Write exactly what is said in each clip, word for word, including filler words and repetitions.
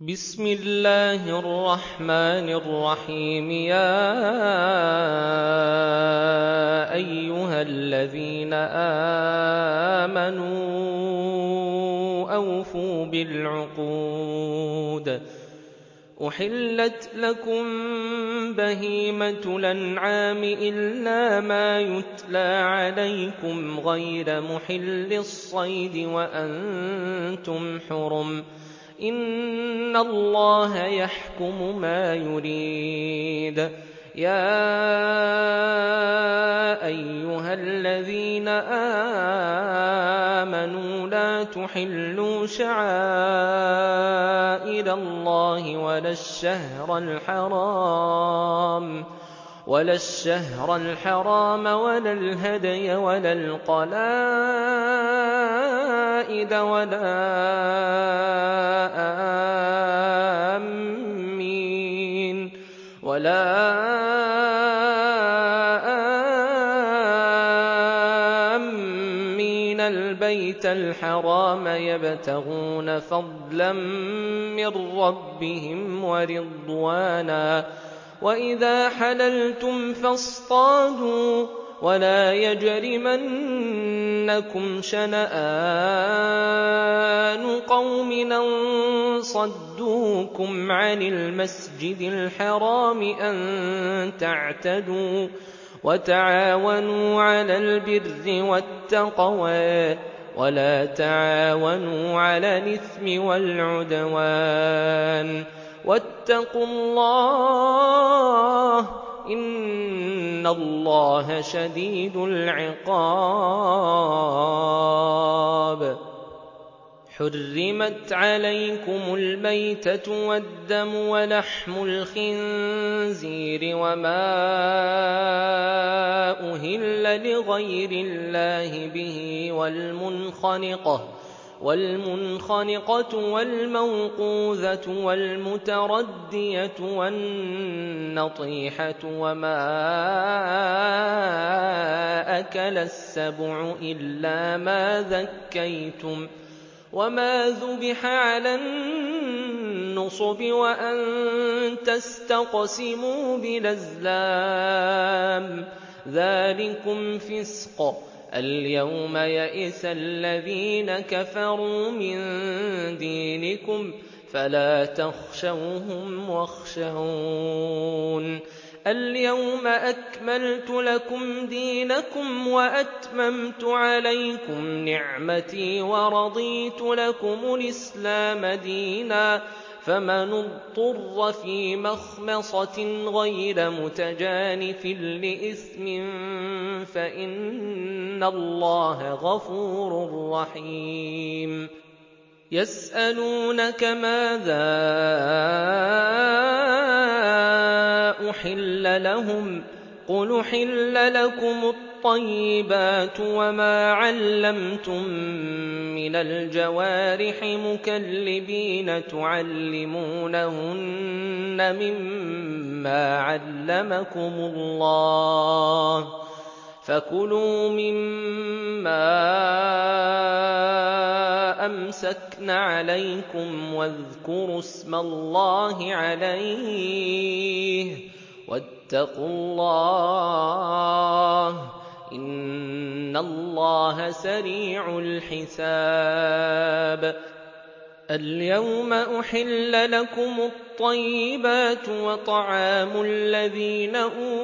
بسم الله الرحمن الرحيم يا أيها الذين آمنوا أوفوا بالعقود أحلت لكم بهيمة الأنعام إلا ما يتلى عليكم غير محل الصيد وأنتم حرم إن الله يحكم ما يريد يا أيها الذين آمنوا لا تحلوا شعائر الله ولا الشهر الحرام ولا الشهر الحرام ولا الهدي ولا القلائد ولا آمين ولا آمين البيت الحرام يبتغون فضلا من ربهم ورضوانا وإذا حللتم فاصطادوا ولا يجرمنكم شنآن قوم أن صدوكم عن المسجد الحرام أن تعتدوا وتعاونوا على البر والتقوى ولا تعاونوا على الإثم والعدوان واتقوا الله إن الله شديد العقاب حرمت عليكم الميتة والدم ولحم الخنزير وما أهل لغير الله به والمنخنقة والمنخنقة والموقوذة والمتردية والنطيحة وما أكل السبع إلا ما ذكيتم وما ذبح على النصب وأن تستقسموا بالأزلام ذلكم فسق اليوم يئس الذين كفروا من دينكم فلا تخشوهم واخشون اليوم أكملت لكم دينكم وأتممت عليكم نعمتي ورضيت لكم الإسلام دينا فمن اضطر في مخمصة غير متجانف لإثم فإن الله غفور رحيم يسألونك ماذا أحل لهم قل أحل لكم الطيبات وما علمتم من الجوارح مكلبين تعلمونهن مما علمكم الله فكلوا مما أمسكن عليكم واذكروا اسم الله عليه واتقوا الله إن الله سريع الحساب اليوم أحل لكم الطيبات وطعام الذين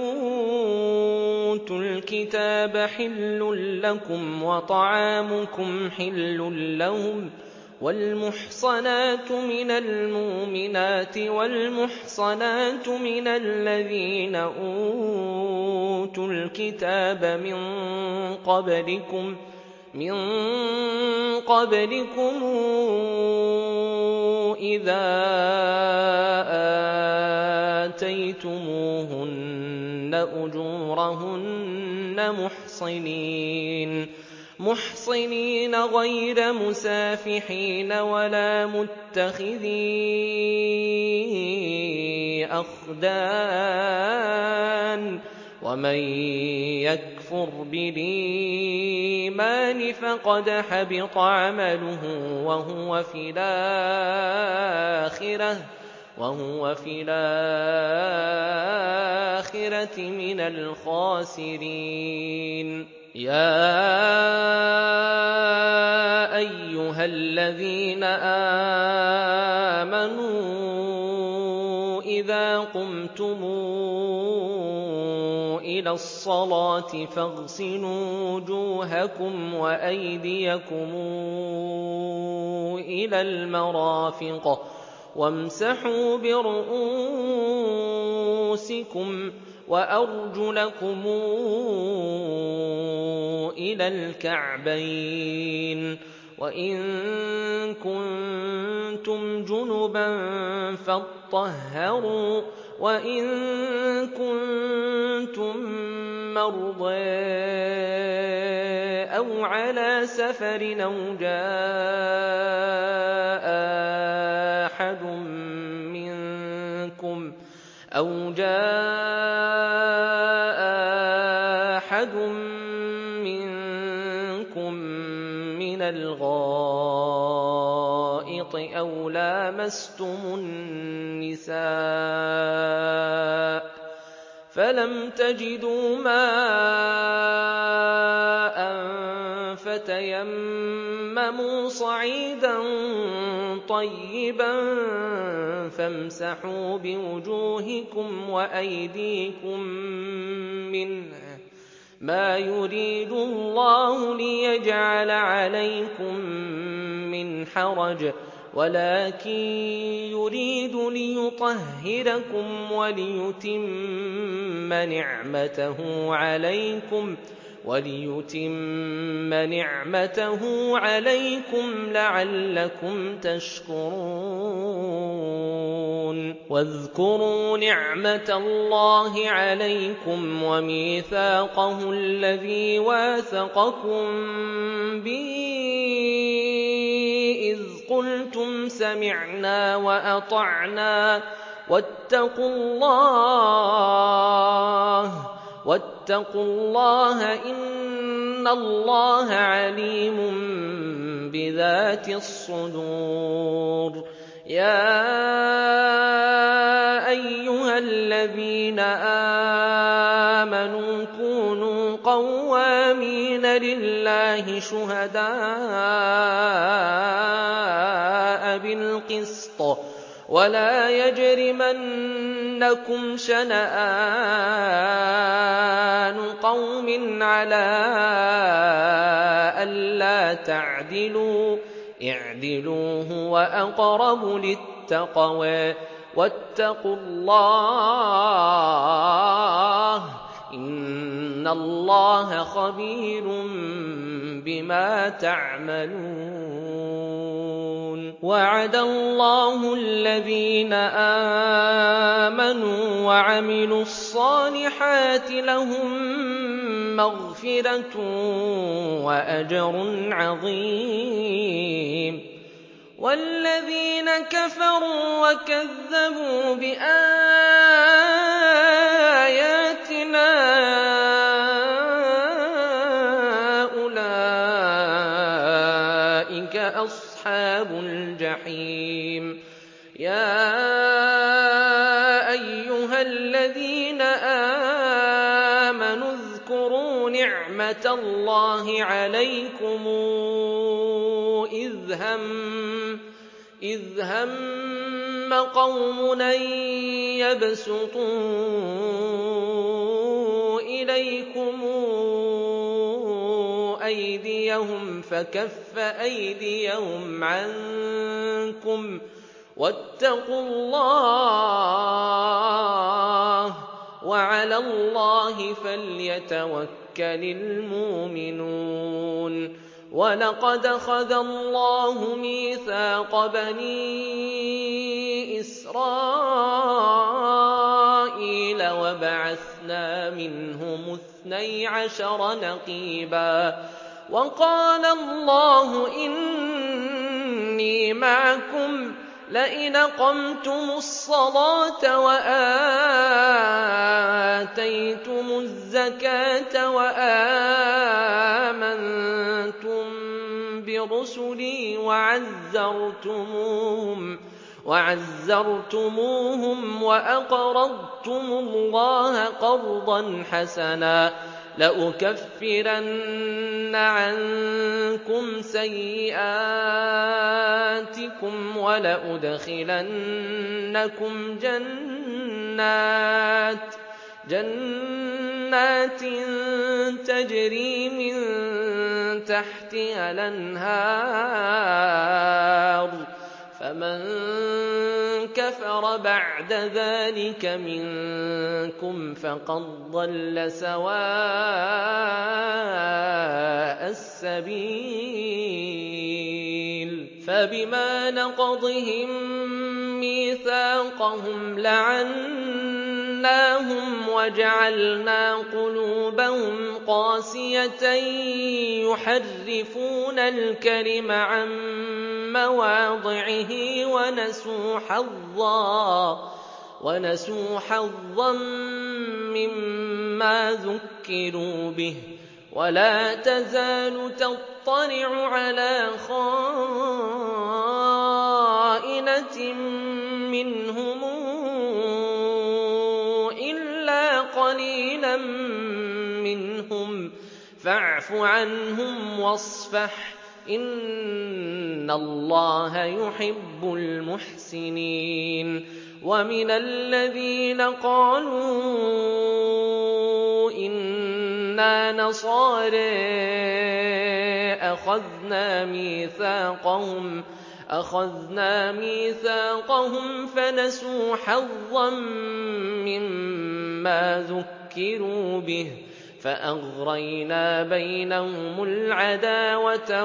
أوتوا الكتاب حل لكم وطعامكم حل لهم والمحصنات من المؤمنات والمحصنات من الذين أوتوا الكتاب من قبلكم من قبلكم إذا آتيتموهن أجورهن محصنين محصنين غير مسافحين ولا متخذي أخدان ومن يكفر يَكْفُرْ بِالْإِيمَانِ فَقَدْ حَبِطَ عَمَلُهُ وَهُوَ فِي الْآخِرَةِ وَهُوَ في الْآخِرَةِ مِنَ الْخَاسِرِينَ يَا أَيُّهَا الَّذِينَ آمَنُوا إِذَا قُمْتُمْ إِلَى الصَّلَاةِ فَاغْسِلُوا وُجُوهَكُمْ وَأَيْدِيَكُمْ إِلَى الْمَرَافِقِ وَامْسَحُوا بِرُءُوسِكُمْ وَأَرْجُلَكُمْ إِلَى الْكَعْبَيْنِ وَإِن كُنتُمْ جُنُبًا فَاطَّهَّرُوا وَإِن كُنتُم مَّرْضَىٰ أَوْ عَلَىٰ سَفَرٍ أَوْ جَاءَ أَحَدٌ مِّنكُمْ أَوْ جَاءَ أَحَدٌ مِّنكُم مِّنَ الْغَائِطِ أَوْ لَامَسْتُمُ النِّسَاءَ فَلَمْ تَجِدُوا مَاءً فَتَيَمَّمُوا صَعِيدًا طَيِّبًا فَامْسَحُوا بِوُجُوهِكُمْ وَأَيْدِيكُم مِّنْهُ ۚ مَا يُرِيدُ اللَّهُ لِيَجْعَلَ عَلَيْكُم مِّنْ حَرَجٍ وَلَٰكِن يُرِيدُ لِيُطَهِّرَكُمْ وَلِيُتِمَّ نِعْمَتَهُ عَلَيْكُمْ وَلِيُتِمَّ نِعْمَتَهُ عَلَيْكُمْ لَعَلَّكُمْ تَشْكُرُونَ وَاذْكُرُوا نِعْمَةَ اللَّهِ عَلَيْكُمْ وَمِيثَاقَهُ الَّذِي وَاثَقَكُم بِهِ إِذْ قُلْتُمْ سَمِعْنَا وَأَطَعْنَا وَاتَّقُوا اللَّهَ وَاتَّقُوا اللَّهَ إِنَّ اللَّهَ عَلِيمٌ بِذَاتِ الصُّدُورِ يَا أَيُّهَا الَّذِينَ آمَنُوا كُونُوا قَوَّامِينَ لِلَّهِ شُهَدَاءَ بِالْقِسْطِ وَلَا يَجْرِمَنَّكُمْ شَنَآنُ قَوْمٍ عَلَىٰ أَلَّا تَعْدِلُوا ۚ اعْدِلُوا هُوَ أَقْرَبُ لِلتَّقْوَىٰ ۖ وَاتَّقُوا اللَّهَ ۚ إِنَّ اللَّهَ خَبِيرٌ بِمَا تَعْمَلُونَ وَعَدَ اللَّهُ الَّذِينَ آمَنُوا وَعَمِلُوا الصَّالِحَاتِ لَهُم مَّغْفِرَةٌ وَأَجْرٌ عَظِيمٌ وَالَّذِينَ كَفَرُوا وَكَذَّبُوا بِآيَاتِنَا أُولَٰئِكَ أَصْحَابُ الْجَحِيمِ يَا أَيُّهَا الَّذِينَ آمَنُوا اذْكُرُوا نِعْمَةَ اللَّهِ عَلَيْكُمْ إِذْ هَمَّ قَوْمٌ أَن يَبْسُطُوا إِلَيْكُمْ أَيْدِيَهُمْ فَكَفَّ أَيْدِيَهُمْ عَنكُمْ ۖ وَاتَّقُوا اللَّهَ ۚ وَعَلَى اللَّهِ فَلْيَتَوَكَّلِ الْمُؤْمِنُونَ وَلَقَدْ أَخَذَ اللَّهُ مِيثَاقَ بَنِي إِسْرَائِيلَ وَبَعَثْنَا مِنْهُمُ اثْنَيْ عَشَرَ نَقِيبًا وَقَالَ اللَّهُ إِنِّي مَعَكُمْ لئن أقمتم الصلاة وآتيتم الزكاة وآمنتم برسلي وعزرتموهم وعزرتموهم وأقرضتم الله قرضا حسنا لأكفرن عنكم سيئاتكم ولأدخلنكم جنات جنات تجري من تحتها الأنهار فمن كفر بعد ذلك منكم فقد ضل سواء السبيل فبما نقضهم ميثاقهم لعناهم وجعلنا قلوبهم قاسية يحرفون الكلم عن مواضعه ونسوا حظا ونسوا حظا مما ذكروا به ولا تزال تطلع على خائنة منهم إلا قليلا منهم فاعف عنهم واصفح إن الله يحب المحسنين ومن الذين قالوا إنا نصارى أخذنا ميثاقهم أخذنا ميثاقهم فنسوا حظا مما ذكروا به فأغرينا بينهم العداوة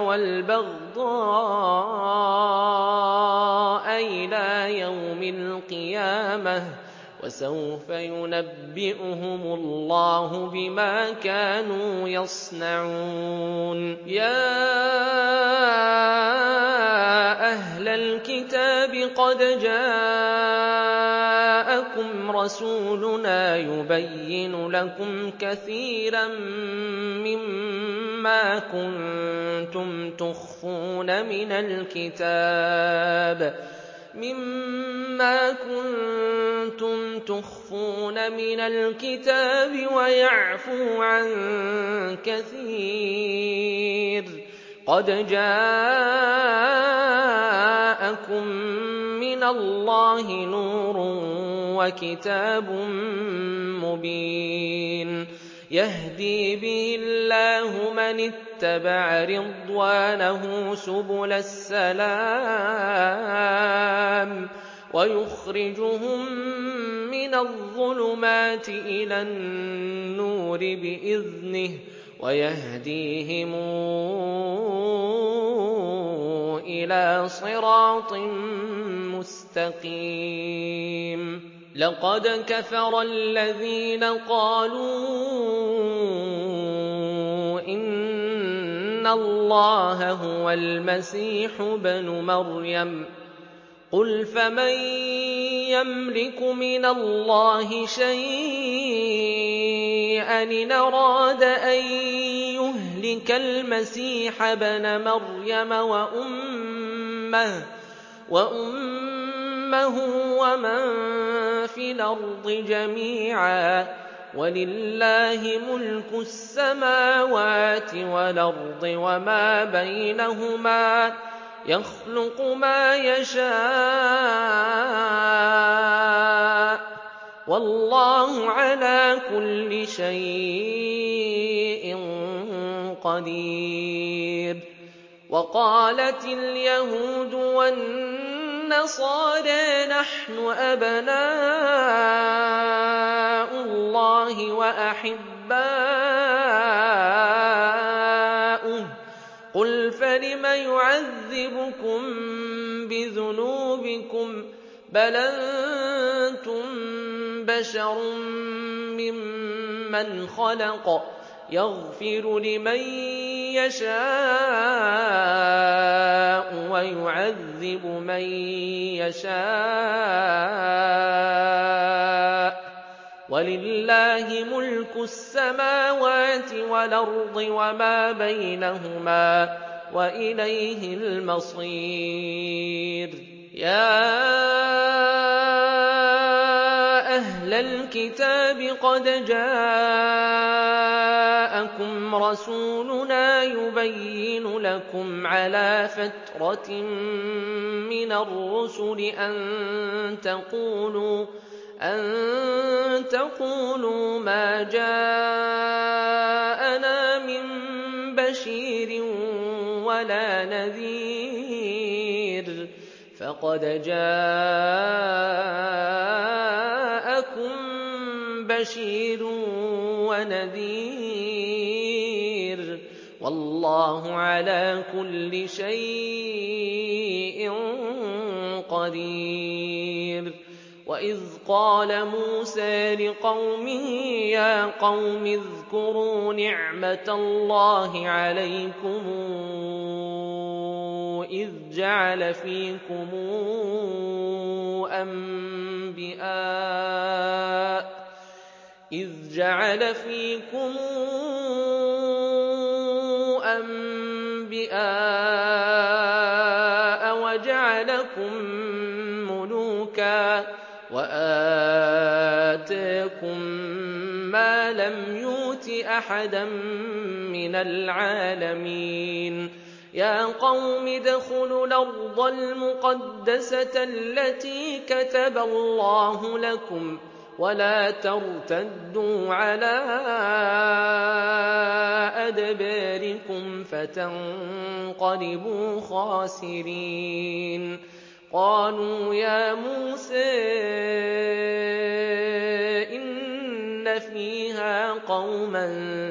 والبغضاء إلى يوم القيامة وسوف ينبئهم الله بما كانوا يصنعون يا أهل الكتاب قد جاءكم رسولنا يبين لكم كثيرا مما كنتم تخفون من الكتاب مما كنتم تخفون من الكتاب ويعفو عن كثير قد جاءكم من الله نور وكتاب مبين يهدي به الله من اتبع رضوانه سبل السلام ويخرجهم من الظلمات إلى النور بإذنه ويهديهم إلى صراط مستقيم لقد كفر الذين قالوا إن الله هو المسيح ابن مريم قل فمن يملك من الله شيئا إن أراد أن يهلك المسيح ابن مريم وأمه وأمه ومن في الأرض جميعا ولله ملك السماوات والأرض وما بينهما يخلق ما يشاء والله على كل شيء قدير وقالت اليهود والنصارى نحن أبناء الله وأحباؤه قل فلم يعذبكم بذنوبكم بل أنتم بشر ممن خلق يغفر لمن يشاء ويعذب من يشاء ولله ملك السماوات والأرض وما بينهما وإليه المصير يا أهل الكتاب قد جاءكم رسولنا يبين لكم على فترة من الرسل أن تقولوا أن تقولوا ما جاءنا من بشير ولا نذير فقد جاءكم بشير ونذير والله على كل شيء قدير وإذ قال موسى لقومه يا قوم اذكروا نعمة الله عليكم إذ جعل فيكم أنبياء إذ جعل فيكم أنبياء وجعلكم ملوكا وآتاكم ما لم يؤت أحدا من العالمين يا قوم ادخلوا الأرض المقدسة التي كتب الله لكم ولا ترتدوا على أدباركم فتنقلبوا خاسرين قالوا يا موسى إن فيها قوما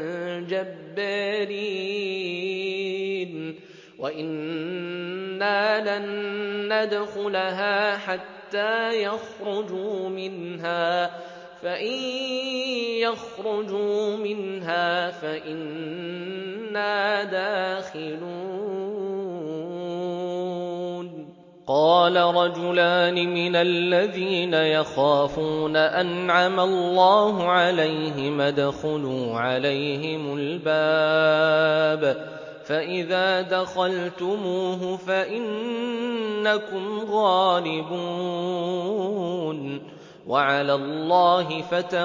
جبارين وإنا لن ندخلها حتى يخرجوا منها فإن يخرجوا منها فإنا داخلون قال رجلان من الذين يخافون أنعم الله عليهم ادخلوا عليهم الباب فإذا دخلتموه فإنكم غالبون وعلى الله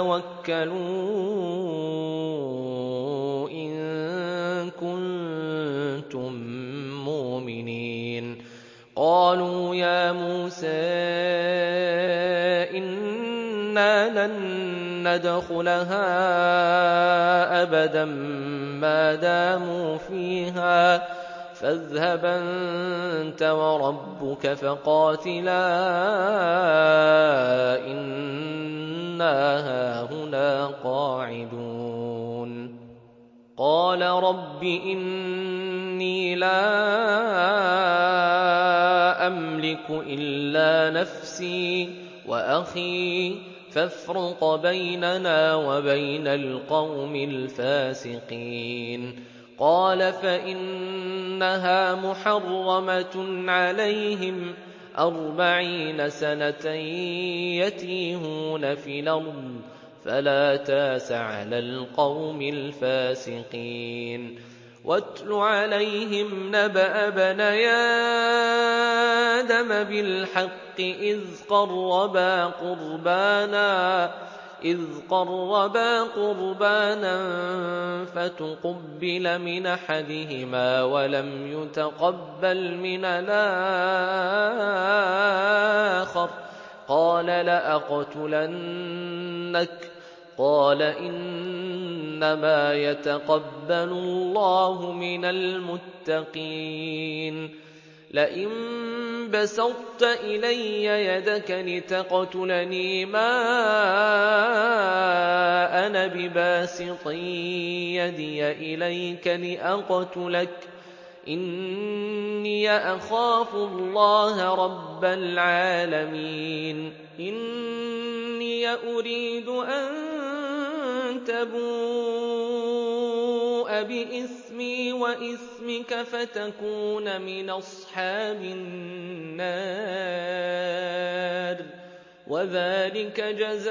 فتوكلوا إن كنتم مؤمنين قالوا يا موسى إنا لن ندخلها أبدا ما داموا فيها فاذهب أنت وربك فقاتلا إنا هاهنا قاعدون قال رب إني لا أملك إلا نفسي وأخي فافرق بيننا وبين القوم الفاسقين قال فإنها محرمة عليهم أربعين سنة يتيهون في الأرض فلا تاس على القوم الفاسقين واتل عليهم نبأ بني آدم بالحق إذ قربا قربانا إذ قربا قربانا فتقبل من أحدهما ولم يتقبل من الآخر قال لأقتلنك قال إنما يتقبل الله من المتقين لئن بسطت إلي يدك لتقتلني ما أنا بباسط يدي إليك لأقتلك إني أخاف الله رب العالمين إني أريد أن تبور بِإِثْمِي وَإِثْمِكَ فَتَكُونَ مِنْ أَصْحَابِ النَّارِ ۚ وَذَٰلِكَ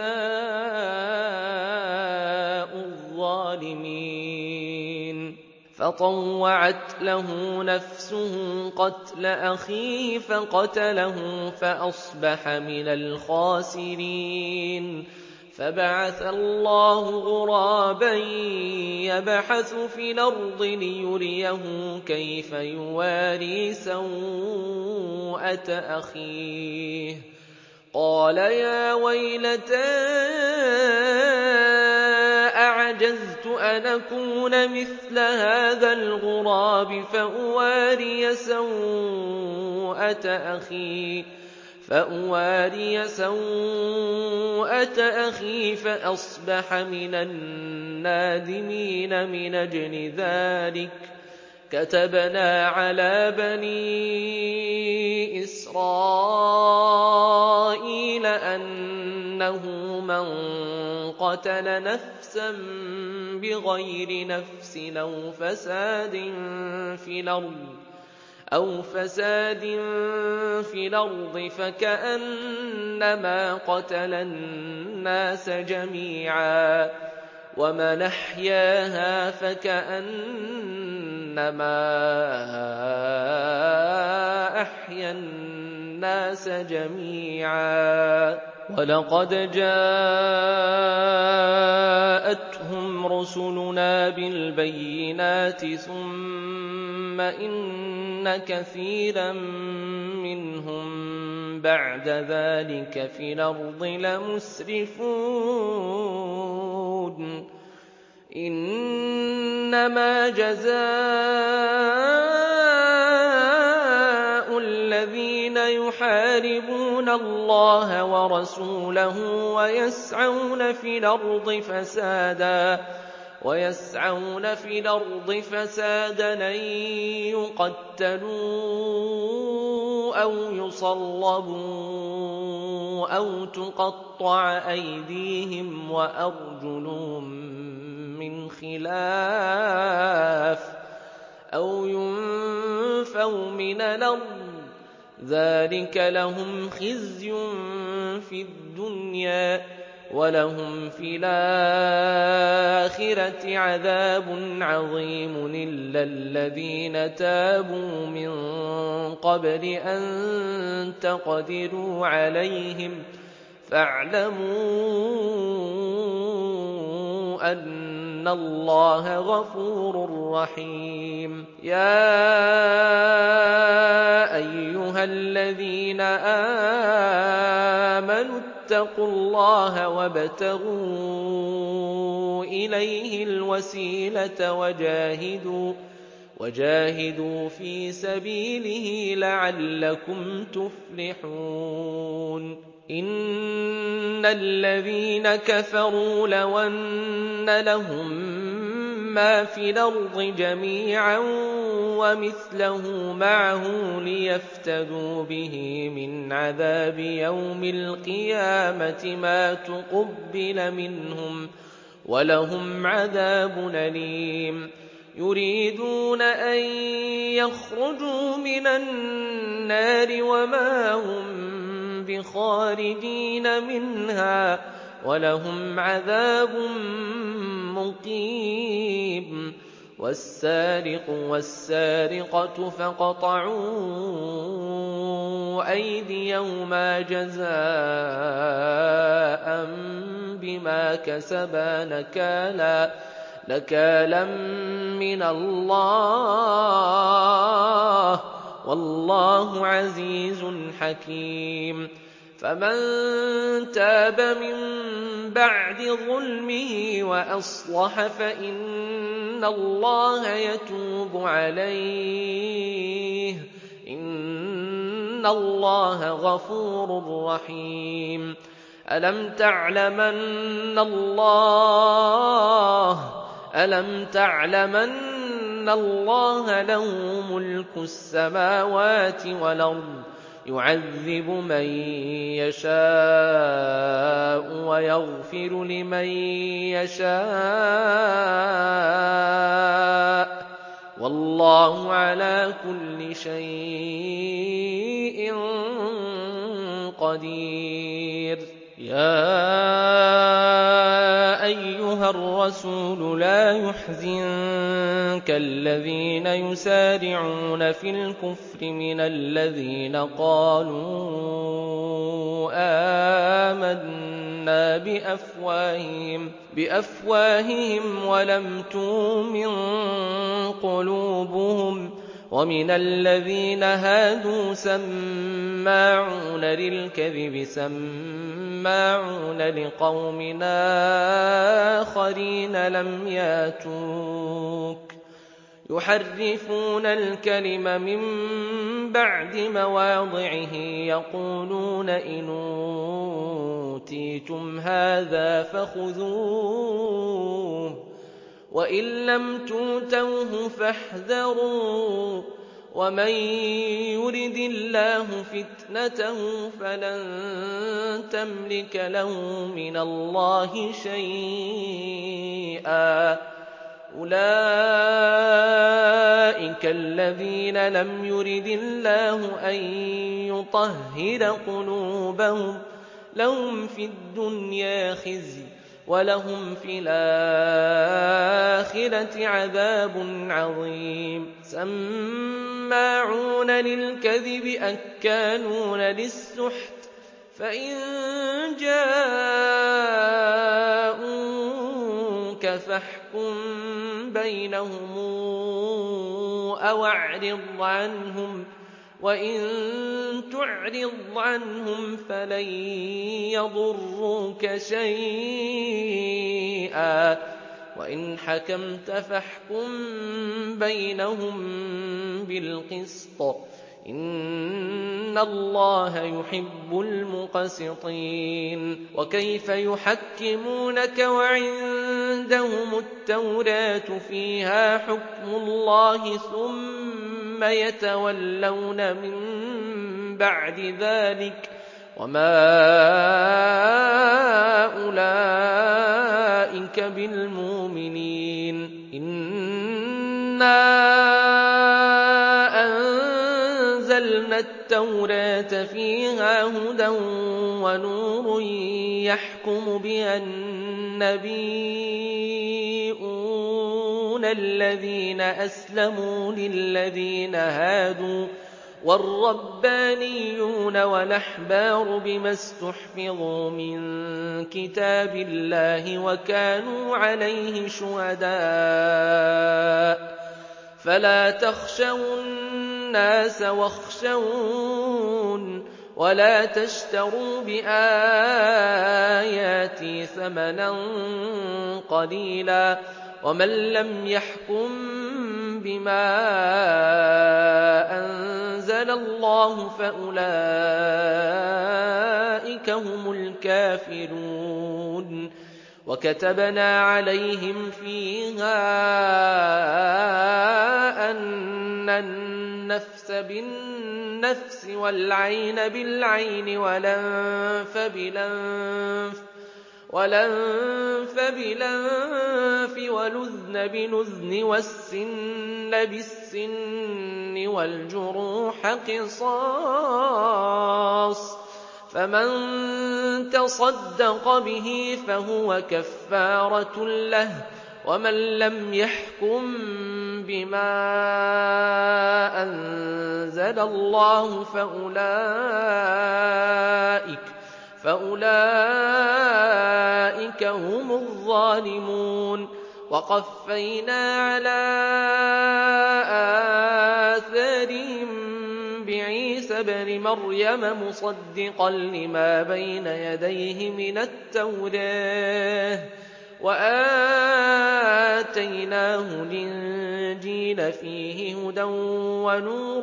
جَزَاءُ الظَّالِمِينَ. فَطَوَّعَتْ لَهُ نَفْسُهُ قَتْلَ أَخِيهِ فَقَتَلَهُ فَأَصْبَحَ مِنَ الْخَاسِرِينَ. فَبَعَثَ اللَّهُ غُرَابًا يَبْحَثُ فِي الْأَرْضِ لِيُرِيَهُ كَيْفَ يُوَارِي سَوْءَةَ أَخِيهِ ۚ قَالَ يَا وَيْلَتَا أَعَجَزْتُ أَنْ أَكُونَ مِثْلَ هَٰذَا الْغُرَابِ فَأُوَارِيَ سَوْءَةَ أَخِي فَأَصْبَحَ مِنَ النَّادِمِينَ. مِنْ أَجْلِ ذَٰلِكَ كَتَبْنَا عَلَىٰ بَنِي إِسْرَائِيلَ أَنَّهُ مَن قَتَلَ نَفْسًا بِغَيْرِ نَفْسٍ أَوْ فَسَادٍ فِي الْأَرْضِ فَكَأَنَّمَا قَتَلَ النَّاسَ جَمِيعًا ۚ وَمَنْ أَحْيَاهَا فَكَأَنَّمَا أَحْيَا النَّاسَ جَمِيعًا. وَلَقَدْ جَاءَتْهُمْ رُسُلُنَا بِالْبَيِّنَاتِ ثُمَّ إِنَّ كَثِيرًا مِّنْهُم بَعْدَ ذَٰلِكَ فِي الْأَرْضِ لَمُسْرِفُونَ. إِنَّمَا جَزَاءُ الَّذِينَ يُحَارِبُونَ اللَّهَ وَرَسُولَهُ وَيَسْعَوْنَ فِي الْأَرْضِ فَسَادًا أَن يُقَتَّلُوا أَوْ يُصَلَّبُوا أَوْ تُقَطَّعَ أَيْدِيهِمْ وَأَرْجُلُهُم مِّنْ خِلَافٍ أَوْ يُنفَوْا مِنَ الْأَرْضِ ۚ ذَٰلِكَ لَهُمْ خِزْيٌ فِي الدُّنْيَا ۖ وَلَهُمْ فِي الْآخِرَةِ عَذَابٌ عَظِيمٌ. إِلَّا الَّذِينَ تَابُوا مِن قَبْلِ أَن تَقْدِرُوا عَلَيْهِمْ فَاعْلَمُوا أَنَّ اللَّهَ غَفُورٌ رَّحِيمٌ. يَا أَيُّهَا الَّذِينَ آمَنُوا اتَّقُوا اللَّهَ وَابْتَغُوا إِلَيْهِ الْوَسِيلَةَ وَجَاهِدُوا فِي سَبِيلِهِ لَعَلَّكُمْ تُفْلِحُونَ. إِنَّ الَّذِينَ كَفَرُوا لَوْ أَنَّ لَهُم مَّا فِي الْأَرْضِ جَمِيعًا وَمِثْلَهُ مَعَهُ لِيَفْتَدُوا بِهِ مِنْ عَذَابِ يَوْمِ الْقِيَامَةِ مَا تُقُبِّلَ مِنْهُمْ وَلَهُمْ عَذَابٌ أَلِيمٌ. يُرِيدُونَ أَن يَخْرُجُوا مِنَ النَّارِ وَمَا هُم بِخَارِجِينَ مِنْهَا وَلَهُمْ عَذَابٌ مُّقِيمٌ. وَالسَّارِقُ وَالسَّارِقَةُ فَاقْطَعُوا أَيْدِيَهُمَا جَزَاءً بِمَا كَسَبَا نَكَالًا مِّنَ اللَّهِ ۗ وَاللَّهُ عَزِيزٌ حَكِيمٌ. فَمَن تَابَ مِن بَعْدِ ظُلْمِهِ وَأَصْلَحَ فَإِنَّ اللَّهَ يَتُوبُ عَلَيْهِ ۗ إِنَّ اللَّهَ غَفُورٌ رَّحِيمٌ. أَلَمْ تَعْلَمْ أَنَّ اللَّهَ لَهُ مُلْكُ السَّمَاوَاتِ وَالْأَرْضِ ۖ يُعَذِّبُ مَن يَشَاءُ وَيَغْفِرُ لِمَن يَشَاءُ ۗ وَاللَّهُ عَلَىٰ كُلِّ شَيْءٍ قَدِيرٌ. يَا أَيُّهَا الرَّسُولُ لَا يَحْزُنكَ الَّذِينَ يُسَارِعُونَ فِي الْكُفْرِ مِنَ الَّذِينَ قَالُوا آمَنَّا بِأَفْوَاهِهِمْ وَلَمْ تُؤْمِن قُلُوبُهُمْ ۛ وَمِنَ الَّذِينَ هَادُوا سَمَّاعُونَ لِلْكَذِبِ سَمَّاعُونَ لِقَوْمٍ آخَرِينَ لَمْ يَأْتُوكَ ۖ يُحَرِّفُونَ الْكَلِمَ مِن بَعْدِ مَوَاضِعِهِ يَقُولُونَ إِنْ أُوتِيتُمْ هَٰذَا فَخُذُوهُ وَإِن لَّمْ تُؤْتَوْهُ فَاحْذَرُوا ۚ وَمَن يُرِدِ اللَّهُ فِتْنَتَهُ فَلَن تَمْلِكَ لَهُ مِنَ اللَّهِ شَيْئًا ۚ أُولَٰئِكَ الَّذِينَ لَمْ يُرِدِ اللَّهُ أَن يُطَهِّرَ قُلُوبَهُمْ ۚ لَهُمْ فِي الدُّنْيَا خِزْيٌ وَلَهُمْ فِي الْآخِرَةِ عَذَابٌ عَظِيمٌ. سَمَّاعُونَ لِلْكَذِبِ أَكَّالُونَ لِلسُّحْتِ ۚ فَإِن جَاءُوكَ فَاحْكُم بَيْنَهُمْ أَوْ أَعْرِضْ عَنْهُمْ ۖ وَإِن تُعْرِضْ عَنْهُمْ فَلَن يَضُرُّوكَ شَيْئًا ۖ وَإِنْ حَكَمْتَ فَاحْكُم بَيْنَهُم بِالْقِسْطِ ۚ إِنَّ اللَّهَ يُحِبُّ الْمُقْسِطِينَ. وَكَيْفَ يُحَكِّمُونَكَ وَعِندَهُمُ التَّوْرَاةُ فِيهَا حُكْمُ اللَّهِ ثُمَّ يَتَوَلَّوْنَ مِن بَعْدِ ذَٰلِكَ ۚ وَمَا أُولَٰئِكَ بِالْمُؤْمِنِينَ. إِنَّا أَنزَلْنَا التَّوْرَاةَ فِيهَا هُدًى وَنُورٌ يَحْكُمُ بِهَا النَّبِيُّونَ الَّذِينَ أَسْلَمُوا لِلَّذِينَ هَادُوا وَالرَّبَّانِيُّونَ وَالْأَحْبَارُ بِمَا اسْتُحْفِظُوا مِن كِتَابِ اللَّهِ وَكَانُوا عَلَيْهِ شُهَدَاءَ ۚ فَلَا تَخْشَوُا النَّاسَ وَاخْشَوْنِ ۚ وَلَا تَشْتَرُوا بِآيَاتِي ثَمَنًا قَلِيلًا ۚ وَمَن لَّمْ يَحْكُم بِمَا أَنزَلَ اللَّهُ فَأُولَٰئِكَ هُمُ الْكَافِرُونَ. وَكَتَبْنَا عَلَيْهِمْ فِيهَا أَنَّ النَّفْسَ بِالنَّفْسِ وَالْعَيْنَ بِالْعَيْنِ وَالْأَنفَ بِالْأَنفِ وَالْأُذُنَ بِالْأُذُنِ وَالسِّنَّ بِالسِّنِّ وَالْجُرُوحَ قِصَاصٌ ۚ فَمَن تَصَدَّقَ بِهِ فَهُوَ كَفَّارَةٌ لَّهُ ۚ وَمَن لَّمْ يَحْكُم بِمَا أَنزَلَ اللَّهُ فَأُولَٰئِكَ فَأُولَٰئِكَ هُمُ الظَّالِمُونَ. وَقَفَّيْنَا عَلَىٰ آثَارِهِم بِعِيسَى ابْنِ مَرْيَمَ مُصَدِّقًا لِّمَا بَيْنَ يَدَيْهِ مِنَ التَّوْرَاةِ ۖ وَآتَيْنَاهُ الْإِنجِيلَ فِيهِ هُدًى وَنُورٌ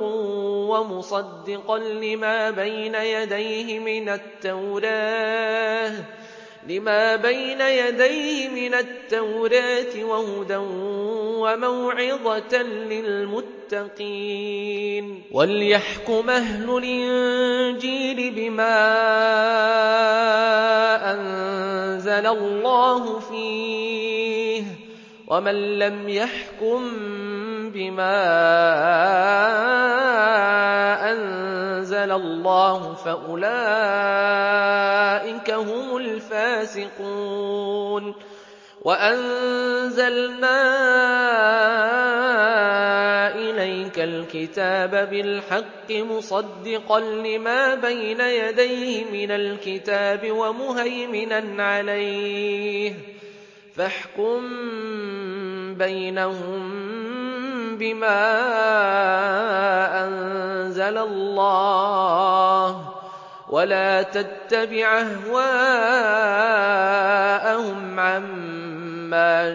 وَمُصَدِّقًا لِّمَا بَيْنَ يَدَيْهِ مِنَ التَّوْرَاةِ لما بين يديه من التوراة وهدى وموعظة للمتقين وليحكم أهل الإنجيل بما أنزل الله فيه ومن لم يحكم بما أنزل الله فأولئك هم الفاسقون وأنزلنا إليك الكتاب بالحق مصدقا لما بين يديه من الكتاب ومهيمنا عليه فاحكم بينهم بما أنزل الله ولا تتبع أهواءهم عما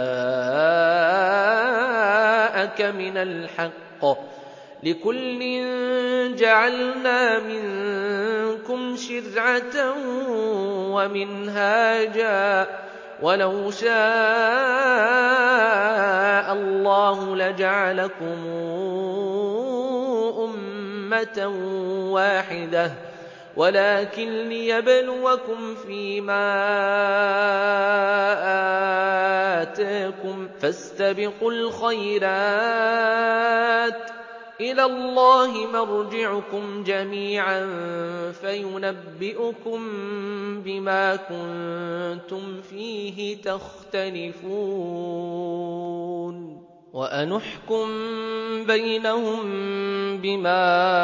جاءك من الحق لكل جعلنا منكم شرعة ومنهاجا ولو شاء الله لجعلكم أمة واحدة ولكن ليبلوكم فيما آتاكم فاستبقوا الخيرات إلى الله مرجعكم جميعا فينبئكم بما كنتم فيه تختلفون وأنحكم بينهم بما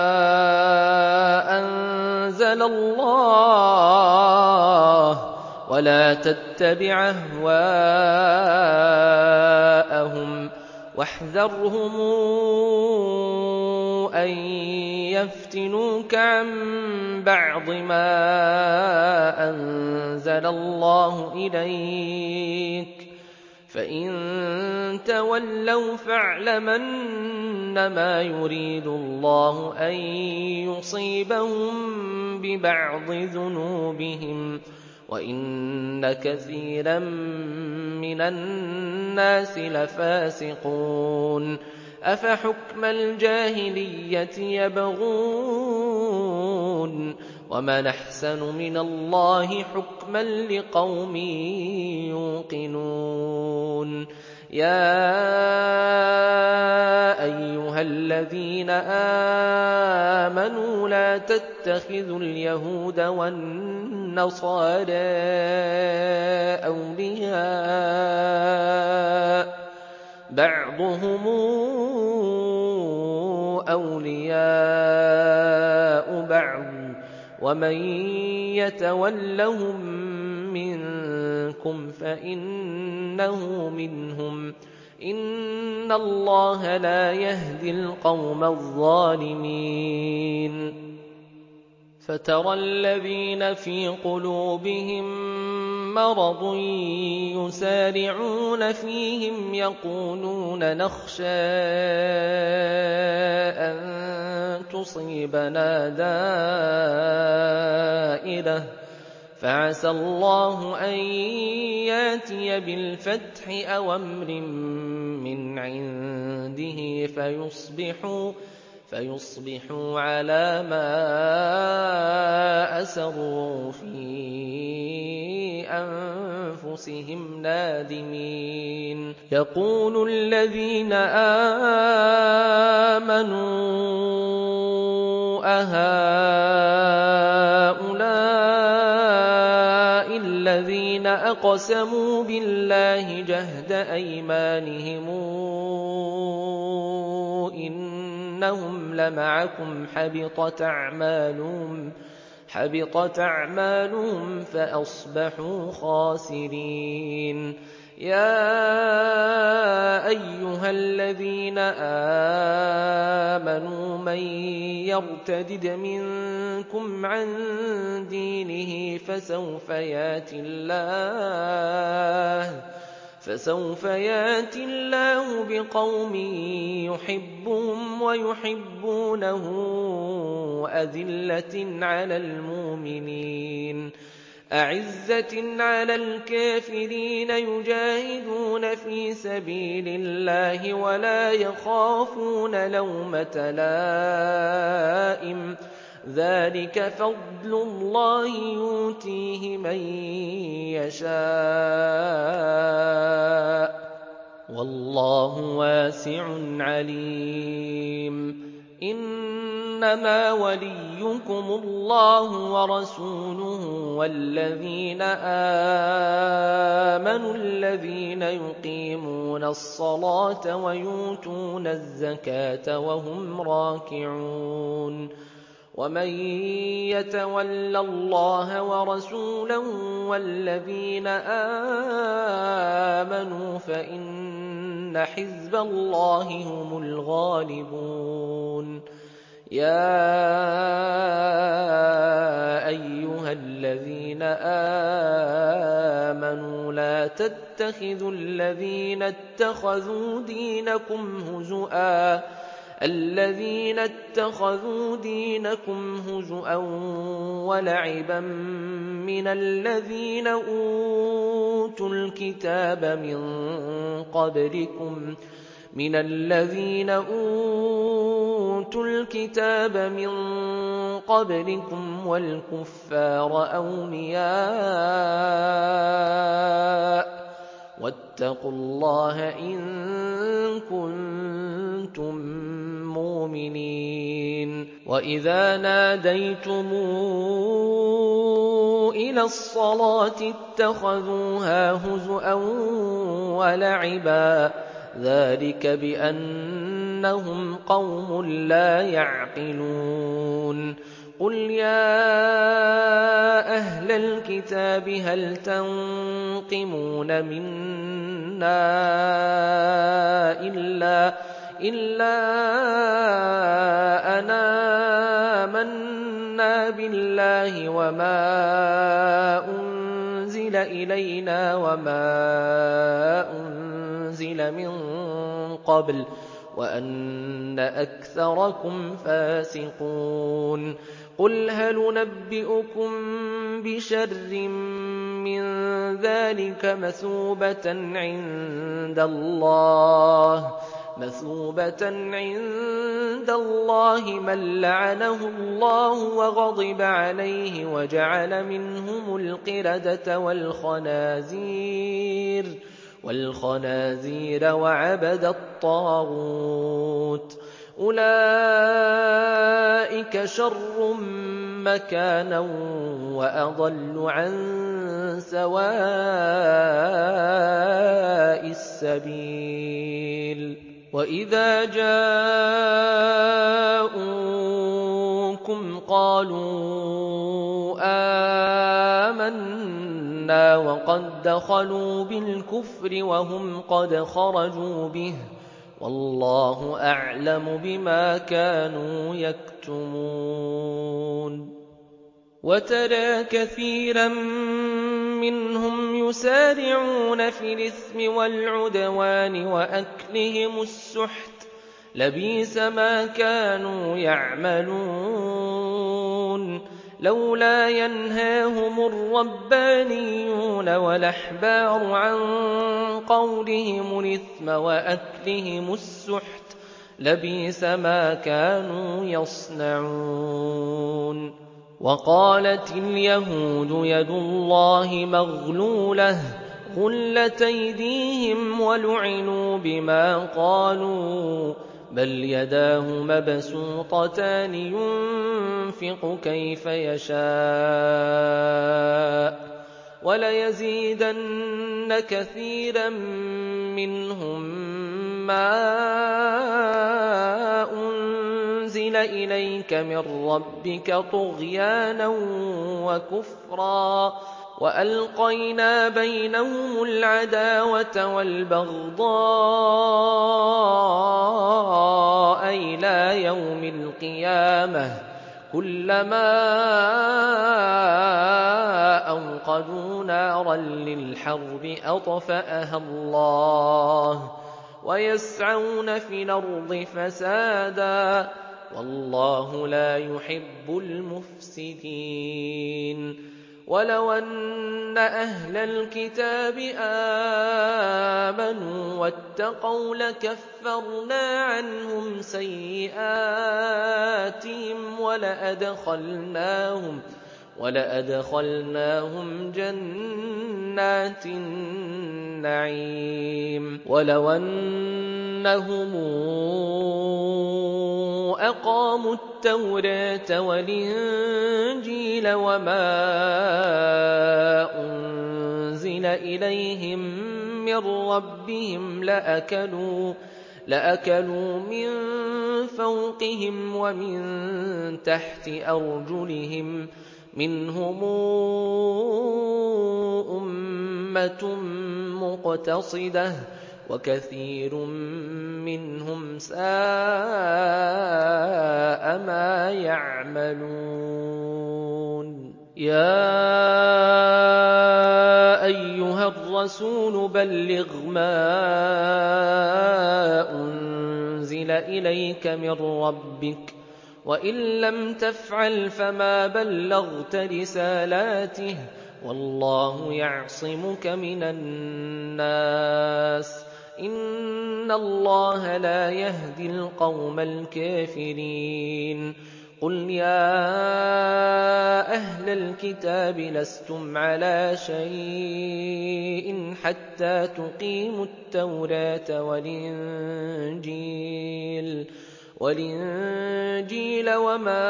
أنزل الله ولا تتبع أهواءهم واحذرهم أن يفتنوك عن بعض ما أنزل الله إليك فإن تولوا فاعلمن ما يريد الله أن يصيبهم ببعض ذنوبهم وإن كثيرا من الناس لفاسقون أفحكم الجاهلية يبغون ومن أحسن من الله حكما لقوم يوقنون يا أيها الذين آمنوا لا تتخذوا اليهود والنصارى أولياء بعضهم أولياء بعض ومن يتولهم منكم فإنه منهم إن الله لا يهدي القوم الظالمين فترى الذين في قلوبهم مرض يسارعون فيهم يقولون نخشى أن تصيبنا دائرة فعسى الله أن ياتي بالفتح أو أمر من عنده فيصبحوا فيصبحوا على ما أسروا في أنفسهم نادمين يقول الذين آمنوا أهؤلاء الذين أقسموا بالله جهد أيمانهم إنهم لمعكم حبطت أعمالهم حبطت أعمالهم فأصبحوا خاسرين يا أيها الذين آمنوا من يرتدد منكم عن دينه فسوف يأتي الله فسوف يأتي الله بقوم يحبهم ويحبونه أذلة على المؤمنين أَعِزَّةٍ عَلَى الْكَافِرِينَ يُجَاهِدُونَ فِي سَبِيلِ اللَّهِ وَلَا يَخَافُونَ لَوْمَةَ لَائِمٍ ۚ ذَٰلِكَ فَضْلُ اللَّهِ يُؤْتِيهِ مَن يَشَاءُ ۚ وَاللَّهُ وَاسِعٌ عَلِيمٌ. إِنَّمَا وَلِيُّكُمُ اللَّهُ وَرَسُولُهُ وَالَّذِينَ آمَنُوا الَّذِينَ يُقِيمُونَ الصَّلَاةَ وَيُؤْتُونَ الزَّكَاةَ وَهُمْ رَاكِعُونَ. وَمَن يَتَوَلَّ اللَّهَ وَرَسُولَهُ وَالَّذِينَ آمَنُوا فَإِنَّ حِزْبَ اللَّهِ هُمُ الْغَالِبُونَ. يَا أَيُّهَا الَّذِينَ آمَنُوا لَا تَتَّخِذُوا الَّذِينَ اتَّخَذُوا دِينَكُمْ هُزُوًا الَّذِينَ اتَّخَذُوا دِينَكُمْ هُزُوًا وَلَعِبًا مِّنَ الَّذِينَ أُوتُوا الْكِتَابَ مِن قَبْلِكُمْ مِنَ الَّذِينَ أُوتُوا الْكِتَابَ مِن قَبْلِكُمْ وَالْكُفَّارَ أَوْلِيَاءَ ۚ وَاتَّقُوا اللَّهَ إِن كُنتُم مُّؤْمِنِينَ. وَإِذَا نَادَيْتُمْ إِلَى الصَّلَاةِ اتَّخَذُوهَا هُزُوًا وَلَعِبًا ۚ ذَٰلِكَ بِأَنَّهُمْ قَوْمٌ لَّا يَعْقِلُونَ. قُلْ يَا أَهْلَ الْكِتَابِ هَلْ تَنقِمُونَ مِنَّا إِلَّا أَنْ آمَنَّا بِاللَّهِ وَمَا أُنزِلَ إِلَيْنَا وَمَا أُنزِلَ مِن قَبْلُ وَأَنَّ أَكْثَرَكُمْ فَاسِقُونَ. قُلْ هَلْ نُنَبِّئُكُم بِشَرٍّ مِّن ذَٰلِكَ مَثُوبَةً عِندَ اللَّهِ مَثُوبَةً عِندَ اللَّهِ مَن لَّعَنَهُ اللَّهُ وَغَضِبَ عَلَيْهِ وَجَعَلَ مِنْهُمُ الْقِرَدَةَ وَالْخَنَازِيرَ وَالْخَنَازِيرَ وَعَبَدَ الطَّاغُوتَ ۚ أُولَٰئِكَ شَرٌّ مَّكَانًا وَأَضَلُّ عَن سَوَاءِ السَّبِيلِ. وَإِذَا جَاءُوكُمْ قَالُوا آمَنَّا وَقَد دَّخَلُوا بِالْكُفْرِ وَهُمْ قَدْ خَرَجُوا بِهِ ۚ وَاللَّهُ أَعْلَمُ بِمَا كَانُوا يَكْتُمُونَ. وَتَرَىٰ كَثِيرًا مِّنْهُمْ يُسَارِعُونَ فِي الْإِثْمِ وَالْعُدْوَانِ وَأَكْلِهِمُ السُّحْتَ ۚ لَبِئْسَ مَا كَانُوا يَعْمَلُونَ. لَوْلَا يَنْهَاهُمُ الرَّبَّانِيُّونَ وَالْأَحْبَارُ عَن قَوْلِهِمُ الْإِثْمَ وَأَكْلِهِمُ السُّحْتَ ۚ لَبِئْسَ مَا كَانُوا يَصْنَعُونَ. وَقَالَتِ الْيَهُودُ يَدُ اللَّهِ مَغْلُولَةٌ غُلَّتْ أَيْدِيهِمْ وَلُعِنُوا بِمَا قَالُوا ۘ بَلْ يَدَاهُ مَبْسُوطَتَانِ يُنفِقُ كَيْفَ يَشَاءُ ۚ وَلَيَزِيدَنَّ كَثِيرًا مِّنْهُم مَّا أُنزِلَ إِلَيْكَ مِن رَّبِّكَ طُغْيَانًا وَكُفْرًا ۖ وَأَلْقَيْنَا بَيْنَهُمُ الْعَدَاوَةَ وَالْبَغْضَاءَ إِلَىٰ يَوْمِ الْقِيَامَةِ ۚ كُلَّمَا أَوْقَدُوا نَارًا لِّلْحَرْبِ أَطْفَأَهَا اللَّهُ ۚ وَيَسْعَوْنَ فِي الْأَرْضِ فَسَادًا ۚ وَاللَّهُ لَا يُحِبُّ الْمُفْسِدِينَ. وَلَوْ أَنَّ أَهْلَ الْكِتَابِ آمَنُوا وَاتَّقَوْا لَكَفَّرْنَا عَنْهُمْ سَيِّئَاتِهِمْ وَلَأَدْخَلْنَاهُمْ وَلَأَدْخَلْنَاهُمْ جَنَّاتِ النَّعِيمِ وَلَوْ أَنَّهُمْ أَقَامُوا التَّوْرَاةَ وَالْإِنجِيلَ وَمَا أُنزِلَ إِلَيْهِم مِّن رَّبِّهِمْ لَأَكَلُوا لَأَكَلُوا مِن فَوْقِهِمْ وَمِن تَحْتِ أَرْجُلِهِم ۚ مِّنْهُمْ أُمَّةٌ مُّقْتَصِدَةٌ وَكَثِيرٌ مِّنْهُمْ سَاءَ مَا يَعْمَلُونَ يَا أَيُّهَا الرَّسُولُ بَلِّغْ مَا أُنزِلَ إِلَيْكَ مِن رَّبِّكَ ۖ وَإِن لَّمْ تَفْعَلْ فَمَا بَلَّغْتَ رِسَالَاتِهِ ۚ وَاللَّهُ يَعْصِمُكَ مِنَ النَّاسِ ۗ إِنَّ اللَّهَ لَا يَهْدِي الْقَوْمَ الْكَافِرِينَ قُلْ يَا أَهْلَ الْكِتَابِ لَسْتُمْ عَلَىٰ شَيْءٍ حَتَّىٰ تُقِيمُوا التَّوْرَاةَ وَالْإِنجِيلَ وَالْإِنجِيلَ وَمَا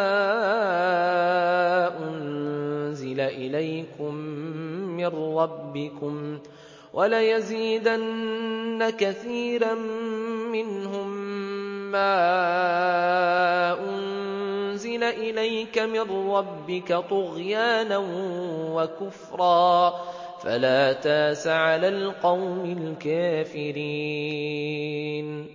أُنزِلَ إِلَيْكُم مِّن رَّبِّكُمْ ۗ وَلَيَزِيدَنَّ كَثِيرًا مِّنْهُم مَّا أُنزِلَ إِلَيْكَ مِن رَّبِّكَ طُغْيَانًا وَكُفْرًا ۖ فَلَا تَأْسَ عَلَى الْقَوْمِ الْكَافِرِينَ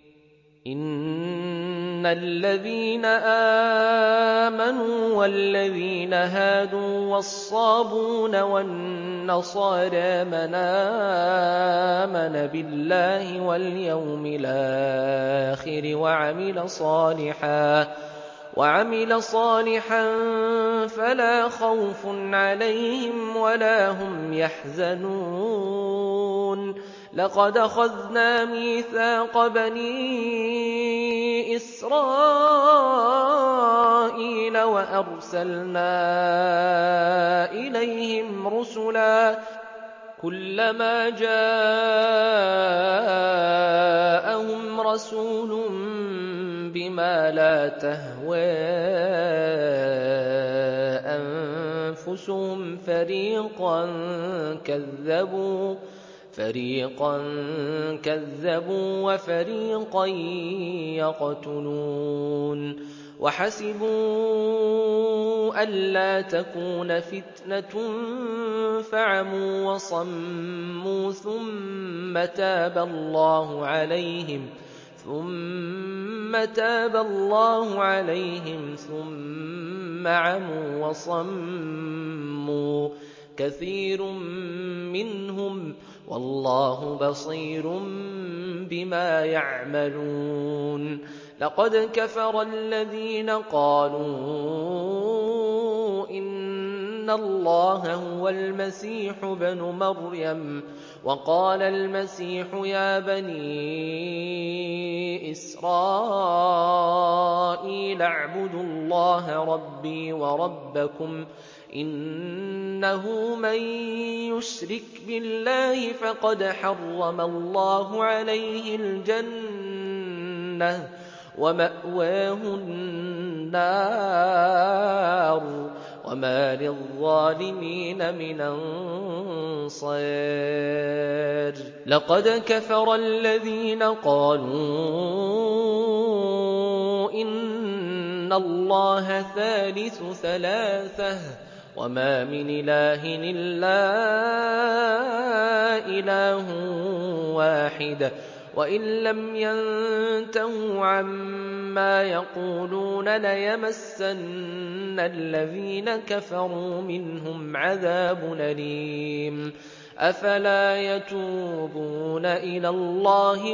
إِنَّ الَّذِينَ آمَنُوا وَالَّذِينَ هَادُوا وَالصَّابُونَ وَالنَّصَارَىٰ مَنْ آمَنَ بِاللَّهِ وَالْيَوْمِ الْآخِرِ وَعَمِلَ صَالِحًا وَعَمِلَ صَالِحًا فَلَا خَوْفٌ عَلَيْهِمْ وَلَا هُمْ يَحْزَنُونَ لَقَدْ أَخَذْنَا مِيثَاقَ بَنِي إِسْرَائِيلَ وَأَرْسَلْنَا إِلَيْهِمْ رُسُلًا كُلَّمَا جَاءَهُمْ رَسُولٌ بِمَا لَا تَهْوَىٰ أَنفُسُهُمْ فَرِيقًا كَذَّبُوا فَرِيقًا كَذَّبُوا وَفَرِيقًا يَقْتُلُونَ وَحَسِبُوا أَلَّا تَكُونَ فِتْنَةٌ فَعَمُوا وَصَمُّوا ثُمَّ تَابَ اللَّهُ عَلَيْهِمْ ثُمَّ تَابَ اللَّهُ عَلَيْهِمْ ثُمَّ عَمُوا وَصَمُّوا كَثِيرٌ مِّنْهُمْ ۚ وَاللَّهُ بَصِيرٌ بِمَا يَعْمَلُونَ لَقَدْ كَفَرَ الَّذِينَ قَالُوا إِنَّ اللَّهَ هُوَ الْمَسِيحُ ابْنُ مَرْيَمَ وَقَالَ الْمَسِيحُ يَا بَنِي إِسْرَائِيلَ اعْبُدُوا اللَّهَ رَبِّي وَرَبَّكُمْ إِنَّهُ مَن يُشْرِكْ بِاللَّهِ فَقَدْ حَرَّمَ اللَّهُ عَلَيْهِ الْجَنَّةَ وَمَأْوَاهُ النَّارُ وَمَا لِلظَّالِمِينَ مِنْ أَنصَارٍ لَقَدْ كَفَرَ الَّذِينَ قَالُوا إِنَّ اللَّهَ ثَالِثُ ثَلَاثَةٍ وَمَا مِنْ إِلَٰهٍ إِلَّا إِلَٰهٌ وَاحِدٌ وَإِن لَّمْ يَنتَهُوا عَمَّا يَقُولُونَ لَيَمَسَّنَّ الَّذِينَ كَفَرُوا مِنْهُمْ عَذَابٌ أَلِيمٌ أَفَلَا يَتُوبُونَ إِلَى اللَّهِ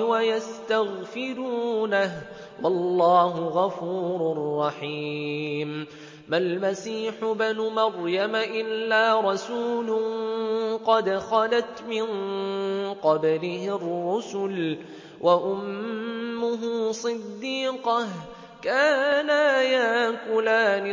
وَيَسْتَغْفِرُونَهُ ۗ وَاللَّهُ غَفُورٌ رَّحِيمٌ ما المسيح ابن مريم إلا رسول قد خلت من قبله الرسل وأمه صديقة كانا ياكلان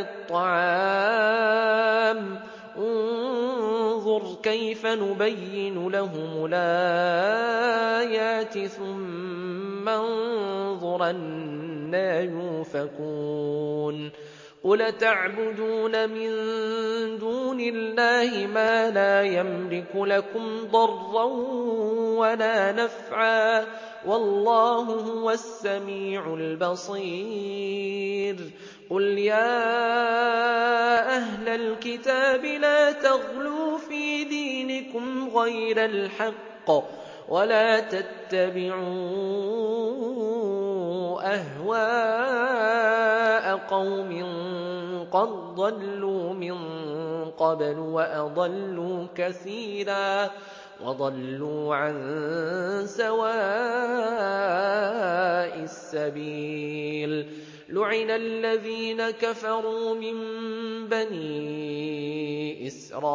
الطعام انظر كيف نبين لهم الآيات ثم انظر أنى يؤفكون قل تعبدون من دون الله ما لا يملك لكم ضرا ولا نفعا والله هو السميع البصير قل يا أهل الكتاب لا تغلوا في دينكم غير الحق ولا تتبعوا أهواء قوم قد ضلوا من قبل وأضلوا كثيرا وضلوا عن سواء السبيل لعن الذين كفروا من بني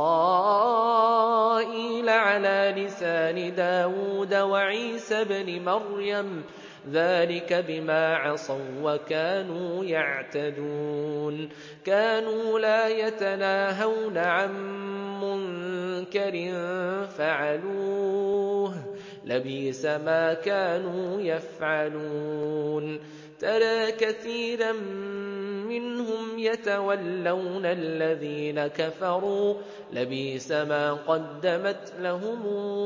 إسرائيل على لسان داود وعيسى بن مريم ذلك بما عصوا وكانوا يعتدون كانوا لا يتناهون عن منكر فعلوه لبئس ما كانوا يفعلون ترى كثيرا منهم يتولون الذين كفروا لبئس ما قدمت لهم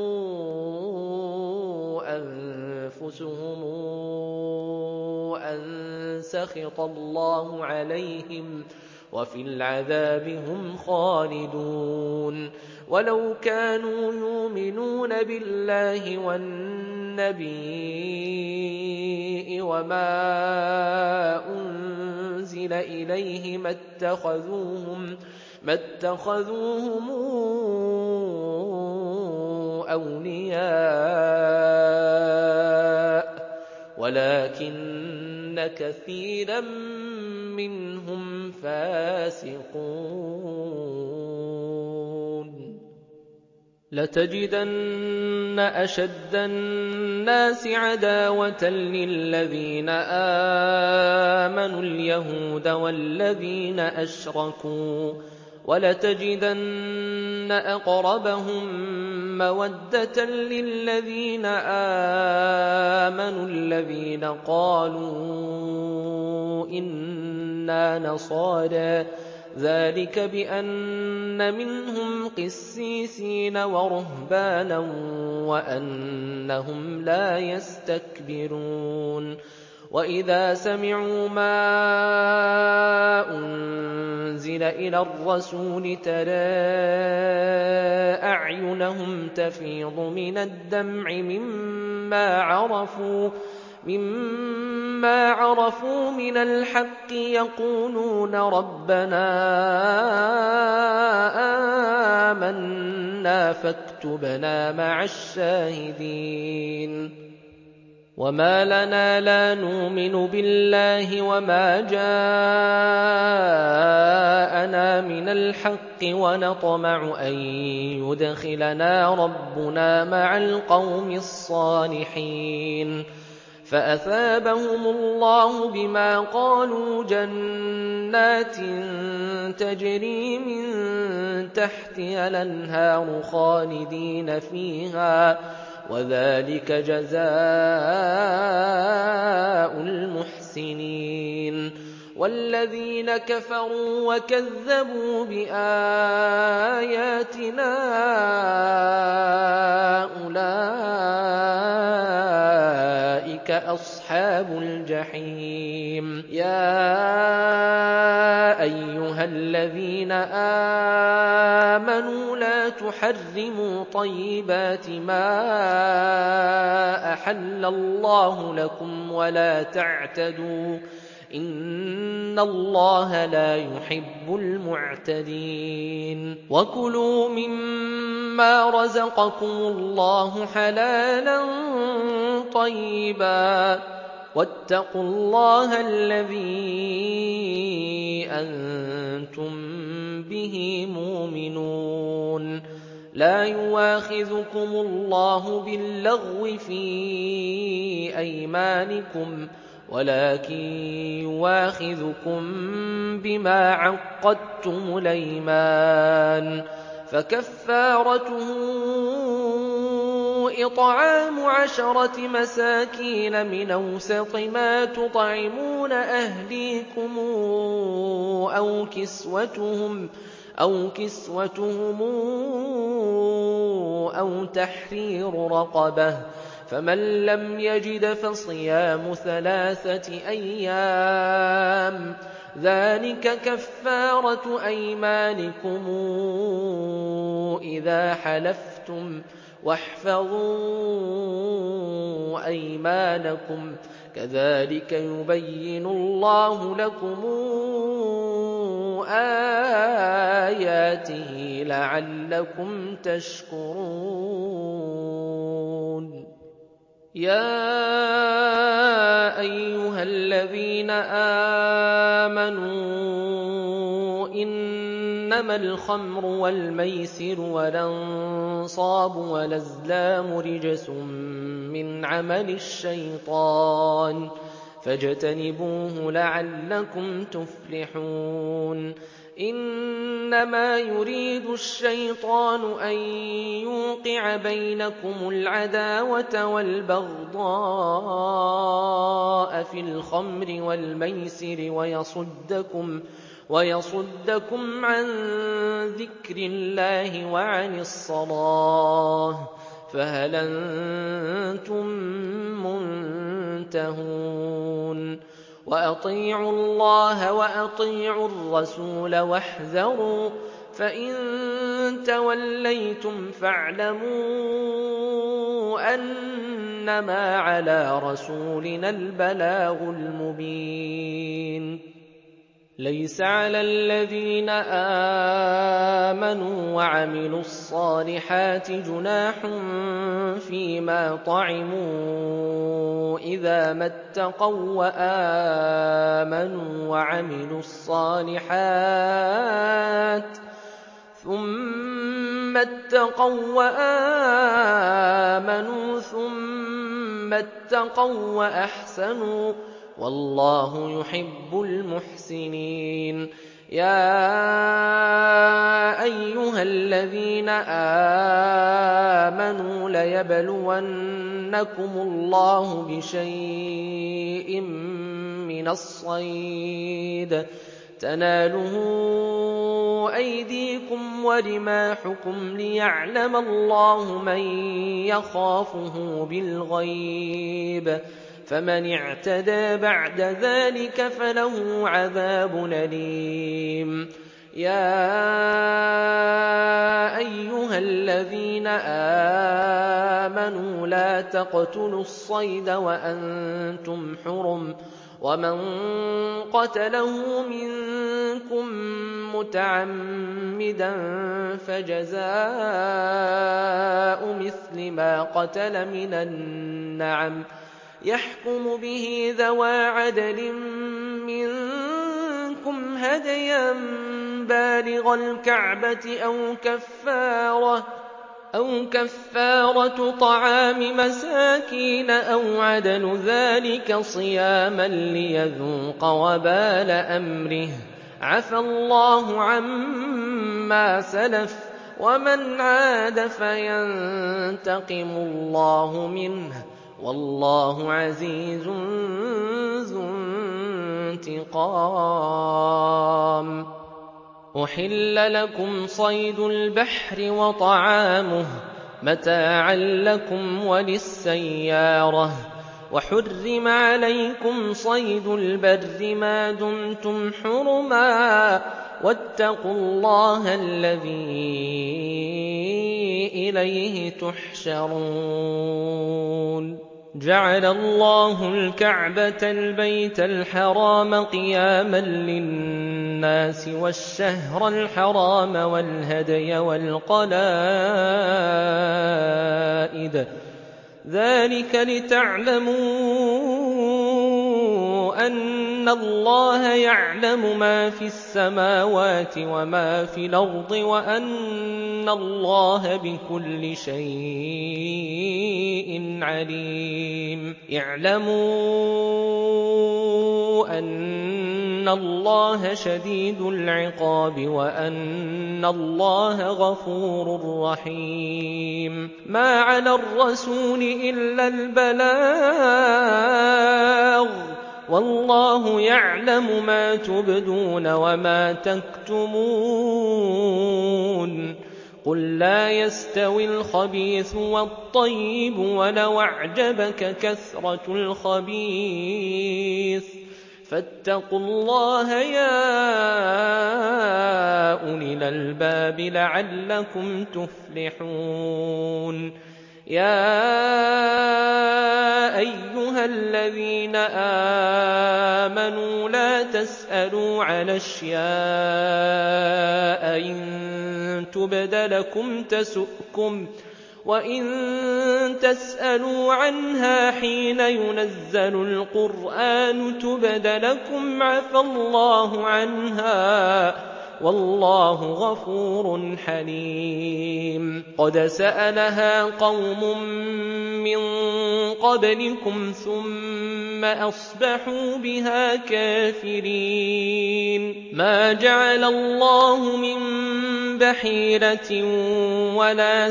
أنفسهم أن سخط الله عليهم وفي العذاب هم خالدون ولو كانوا يؤمنون بالله والنبي وما أنزل إليه ما اتخذوهم ما اتخذوهم أولياء ولكن كثيرا منهم فاسقون لتجدن أشد الناس عداوة للذين آمنوا اليهود والذين أشركوا ولتجدن أقربهم مودة للذين آمنوا الذين قالوا إنا نصارى ذلك بأن منهم قسيسين ورهبانا وأنهم لا يستكبرون وإذا سمعوا ما أنزل إلى الرسول ترى أعينهم تفيض من الدمع مما عرفوا مما عرفوا من الحق يقولون ربنا آمنا فاكتبنا مع الشاهدين وما لنا لا نؤمن بالله وما جاءنا من الحق ونطمع أن يدخلنا ربنا مع القوم الصالحين فأثابهم الله بما قالوا جنات تجري من تحتها الأنهار خالدين فيها وذلك جزاء المحسنين والذين كفروا وكذبوا بآياتنا أولئك أصحاب الجحيم يا أيها الذين آمنوا لا تحرموا طيبات ما أحل الله لكم ولا تعتدوا إن الله لا يحب المعتدين وكلوا مما رزقكم الله حلالا طيبا واتقوا الله الذي أنتم به مؤمنون لا يواخذكم الله باللغو في أيمانكم ولكن يواخذكم بما عقدتم الأيمان فكفارته إطعام عشرة مساكين من أوسط ما تطعمون أهليكم أو كسوتهم أو كسوتهم أو تحرير رقبة فمن لم يجد فصيام ثلاثة أيام ذلك كفارة أيمانكم إذا حلفتم واحفظوا أيمانكم كذلك يبين الله لكم آياته لعلكم تشكرون يا أيها الذين آمنوا إنما الخمر والميسر والأنصاب والأزلام رجس من عمل الشيطان فاجتنبوه لعلكم تفلحون إنما يريد الشيطان أن يوقع بينكم العداوة والبغضاء في الخمر والميسر ويصدكم ويصدكم عن ذكر الله وعن الصلاة فهل أنتم منتهون وأطيعوا الله وأطيعوا الرسول واحذروا فإن توليتم فاعلموا أنما على رسولنا البلاغ المبين ليس على الذين آمنوا وعملوا الصالحات جناح فيما طعموا إذا ما اتقوا وآمنوا وعملوا الصالحات ثم اتقوا وآمنوا ثم اتقوا وأحسنوا والله يحب المحسنين يا أيها الذين آمنوا ليبلونكم الله بشيء من الصيد تناله أيديكم ورماحكم ليعلم الله من يخافه بالغيب فمن اعتدى بعد ذلك فله عذاب أليم يا أيها الذين آمنوا لا تقتلوا الصيد وأنتم حرم ومن قتله منكم متعمدا فجزاء مثل ما قتل من النعم يحكم به ذوى عدل منكم هديا بالغ الكعبة أو كفارة أو كفارة طعام مساكين أو عدل ذلك صياما ليذوق وبال أمره عفى الله عما سلف ومن عاد فينتقم الله منه والله عزيز ذو انتقام أحل لكم صيد البحر وطعامه متاعا لكم وللسيارة وحرم عليكم صيد البر ما دمتم حرما واتقوا الله الذي إليه تحشرون جعل الله الكعبة البيت الحرام قياما للناس والشهر الحرام والهدي والقلائد ذلك لتعلموا أَنَّ اللَّهَ يَعْلَمُ مَا فِي السَّمَاوَاتِ وَمَا فِي الْأَرْضِ وَأَنَّ اللَّهَ بِكُلِّ شَيْءٍ عَلِيمٌ اعْلَمُوا أَنَّ اللَّهَ شَدِيدُ الْعِقَابِ وَأَنَّ اللَّهَ غَفُورٌ رَّحِيمٌ مَا عَلَى الرَّسُولِ إِلَّا الْبَلَاغُ وَاللَّهُ يَعْلَمُ مَا تُبْدُونَ وَمَا تَكْتُمُونَ قُل لَّا يَسْتَوِي الْخَبِيثُ وَالطَّيِّبُ وَلَوْ أَعْجَبَكَ كَثْرَةُ الْخَبِيثِ فَاتَّقُوا اللَّهَ يَا أُولِي الْأَلْبَابِ لَعَلَّكُمْ تُفْلِحُونَ يَا أَيُّهَا الَّذِينَ آمَنُوا لَا تَسْأَلُوا عَنْ أَشْيَاءَ إِن تُبْدَ لَكُمْ تَسُؤْكُمْ وَإِن تَسْأَلُوا عَنْهَا حِينَ يُنَزَّلُ الْقُرْآنُ تُبْدَ لَكُمْ عَفَا اللَّهُ عَنْهَا وَاللَّهُ غَفُورٌ حَلِيمٌ قَدْ سَأَلَهَا قَوْمٌ مِّن قَبْلِكُمْ ثُمَّ أَصْبَحُوا بِهَا كَافِرِينَ مَا جَعَلَ اللَّهُ مِن بَحِيرَةٍ وَلَا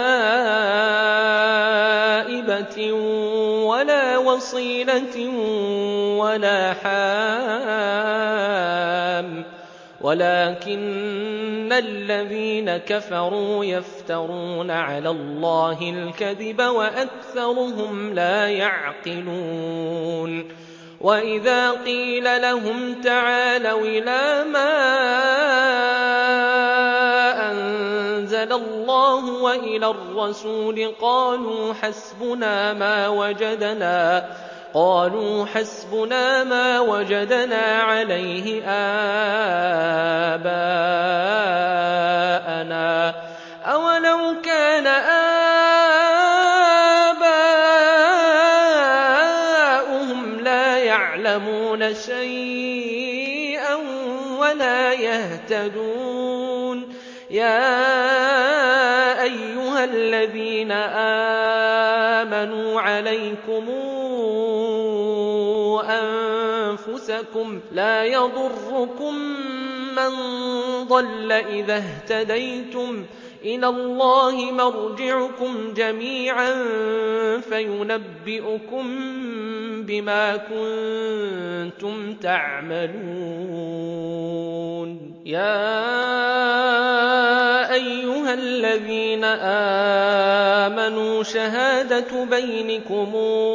سَائِبَةٍ وَلَا وَصِيلَةٍ وَلَا حَامٍ وَلَكِنَّ الَّذِينَ كَفَرُوا يَفْتَرُونَ عَلَى اللَّهِ الْكَذِبَ وَأَكْثَرُهُمْ لَا يَعْقِلُونَ وَإِذَا قِيلَ لَهُمْ تَعَالَوْا إِلَىٰ مَا أَنزَلَ اللَّهُ وَإِلَى الرَّسُولِ قَالُوا حَسْبُنَا مَا وَجَدْنَا قالوا حسبنا ما وجدنا عليه آباءنا أولو كان آباؤهم لا يعلمون شيئا ولا يهتدون يا أيها الذين آمنوا عليكم أنفسكم لا يضركم من ضل إذا اهتديتم إلى الله مرجعكم جميعا فينبئكم بما كنتم تعملون يا أيها الذين آمنوا شهادة بينكم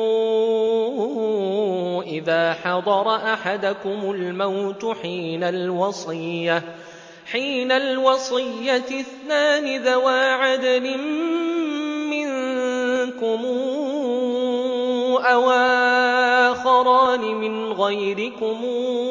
إذا حضر أحدكم الموت حين الوصية حين الوصية اثنان ذوى عدل منكم أو آخران من غيركم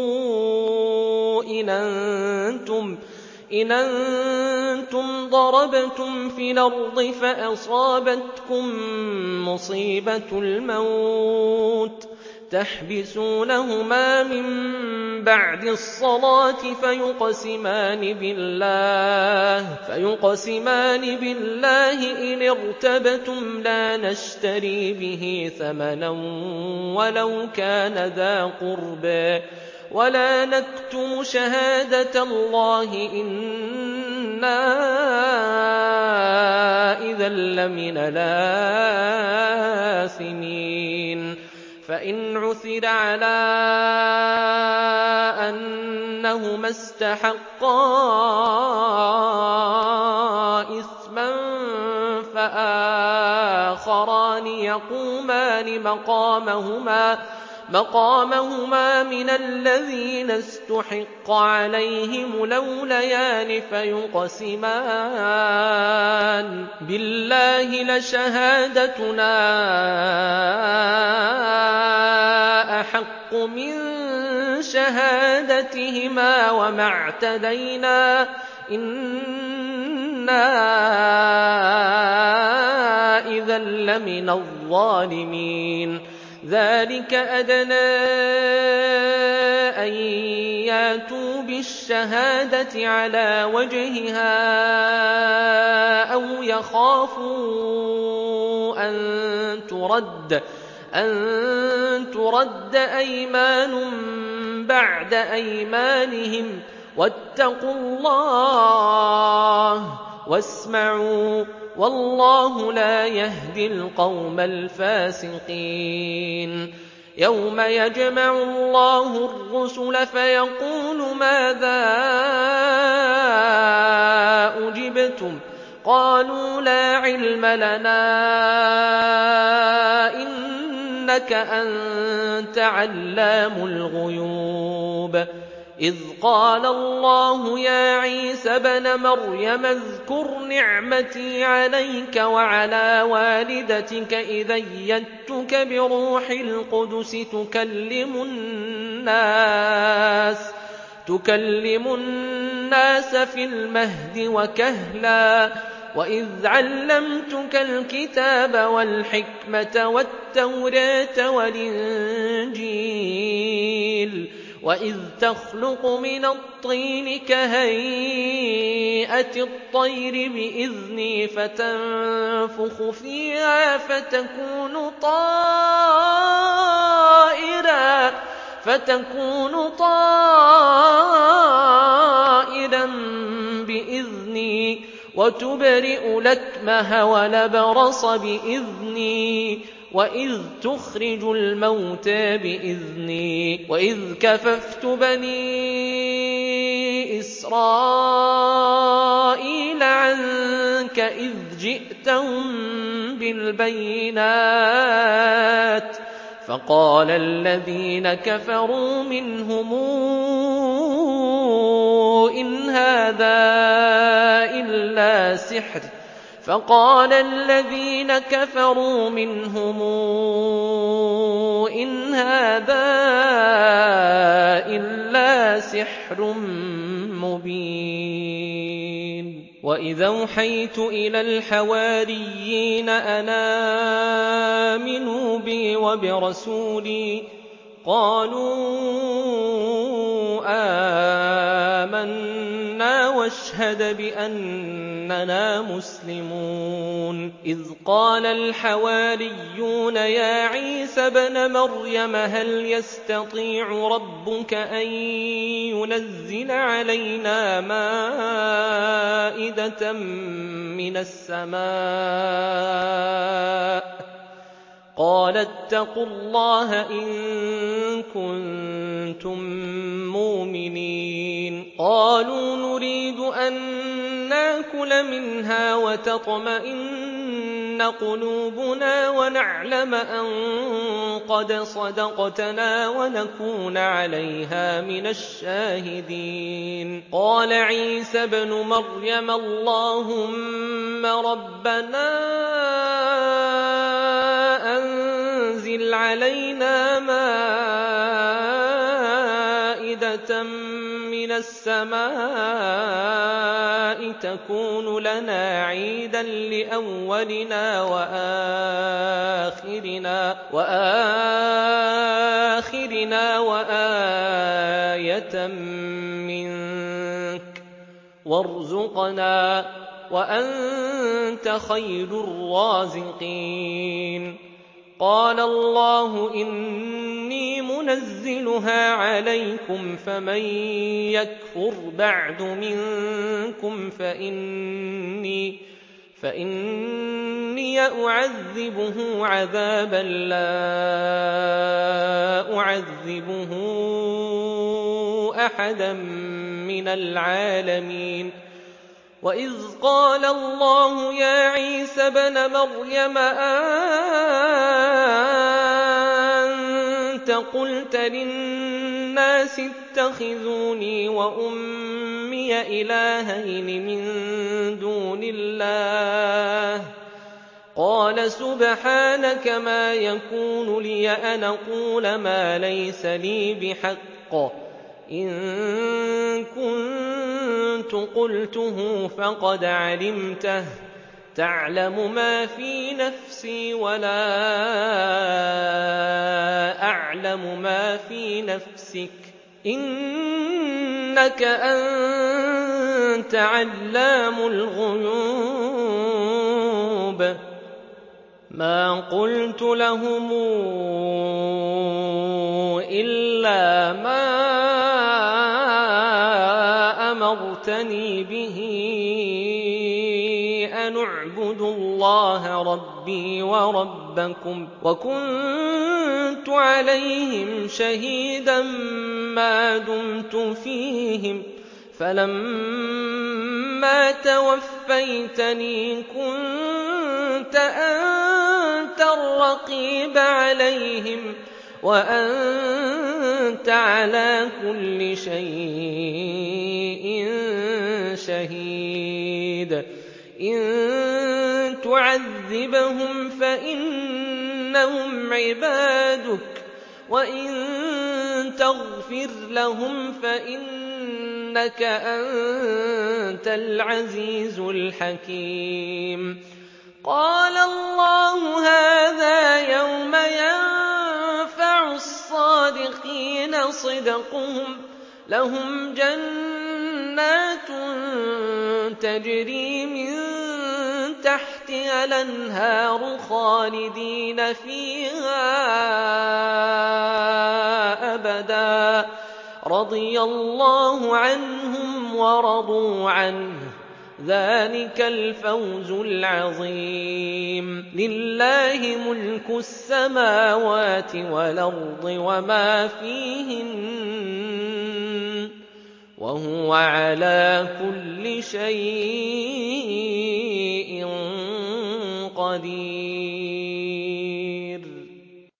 إن أنتم إن أنتم ضربتم في الأرض فأصابتكم مصيبة الموت تحبسونهما من بعد الصلاة فيقسمان بالله فيقسمان بالله إن ارتبتم لا نشتري به ثمنا ولو كان ذا قربى ولا نكتم شهادة الله إنا إذا لمن الآثمين فإن عثر على أنهما استحقا إثما فآخران يقومان مقامهما مقامهما من الذين استحق عليهم الأوليان فيقسمان بالله لشهادتنا أحق من شهادتهما وما اعتدينا إنا إذا لمن الظالمين ذلك أدنى أن ياتوا بالشهادة على وجهها أو يخافوا أن ترد أن ترد أيمان بعد أيمانهم واتقوا الله واسمعوا والله لا يهدي القوم الفاسقين يوم يجمع الله الرسل فيقول ماذا أجبتم قالوا لا علم لنا إنك أنت علام الغيوب إذ قال الله يا عيسى ابن مريم اذكر نعمتي عليك وعلى والدتك إذ أيدتك بروح القدس تكلم الناس تكلم الناس في المهد وكهلا وإذ علمتك الكتاب والحكمة والتوراة والإنجيل وإذ تخلق من الطين كهيئة الطير بإذني فتنفخ فيها فتكون طائرا فتكون طائرا بإذني وتبرئ الأكمه والأبرص بإذني وإذ تخرج الموتى بإذني وإذ كففت بني إسرائيل عنك إذ جئتهم بالبينات فقال الذين كفروا منهم إن هذا إلا سحر فقال الذين كفروا منهم إن هذا إلا سحر مبين وإذا أوحيت إلى الحواريين أن آمنوا بي وبرسولي قالوا آمنا واشهد بأننا مسلمون إذ قال الحواريون يا عيسى ابن مريم هل يستطيع ربك أن ينزل علينا مائدة من السماء قال اتقوا الله إن كنتم مؤمنين قالوا نريد أن نأكل منها وتطمئن قلوبنا ونعلم أن قد صدقتنا ونكون عليها من الشاهدين قال عيسى ابن مريم اللهم ربنا أنزل علينا مائدة من السماء تكون لنا عيدا لأولنا وآخرنا وآخرنا وآية منك وارزقنا وأنت خير الرازقين قال الله إني منزلها عليكم فمن يكفر بعد منكم فإني فإني أعذبه عذابا لا أعذبه أحدا من العالمين وإذ قال الله يا عيسى ابن مريم أنت قلت للناس اتخذوني وأمي إلهين من دون الله قال سبحانك ما يكون لي أن أقول ما ليس لي بحق إن كنت قلته فقد علمته تعلم ما في نفسي ولا أعلم ما في نفسك إنك أنت علام الغيوب ما قلت لهم إلا ما أمرتني به أن اعبدوا الله ربي وربكم وكنت عليهم شهيدا ما دمت فيهم فلما توفيتني كنت أنت الرقيب عليهم وأنت على كل شيء شهيد إن تعذبهم فإنهم عبادك وإن تغفر لهم فإنك أنت العزيز الحكيم قال الله هذا يوم ينفع الصادقين صدقهم لهم جنات تجري من تحتها الأنهار خالدين فيها أبدا رضي الله عنهم ورضوا عنه ذلك الفوز العظيم لله ملك السماوات والأرض وما فيهن وهو على كل شيء قدير